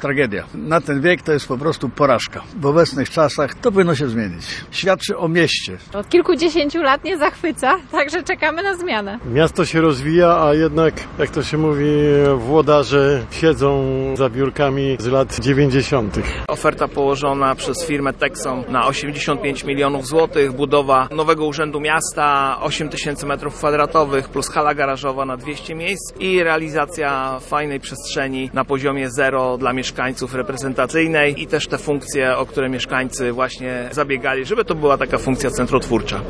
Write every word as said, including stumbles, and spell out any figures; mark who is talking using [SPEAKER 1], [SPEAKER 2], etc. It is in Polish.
[SPEAKER 1] tragedia. Na ten wiek to jest po prostu porażka. W obecnych czasach to powinno się zmienić. Świadczy o mieście.
[SPEAKER 2] Od kilkudziesięciu lat nie zachwyca, także czekamy na zmianę.
[SPEAKER 3] Miasto się rozwija, a jednak, jak to się mówi, włodarze siedzą za biurkami z lat dziewięćdziesiątych.
[SPEAKER 4] Oferta położona przez firmę Texon na osiemdziesiąt pięć milionów złotych, budowa nowego urzędu miasta, osiem tysięcy metrów kwadratowych plus hala garażowa na dwieście miejsc i realizacja fajnej przestrzeni na poziomie zero dla mieszkańców reprezentacyjnej i też te funkcje, o które mieszkańcy właśnie zabiegali, żeby to była taka funkcja centrotwórcza.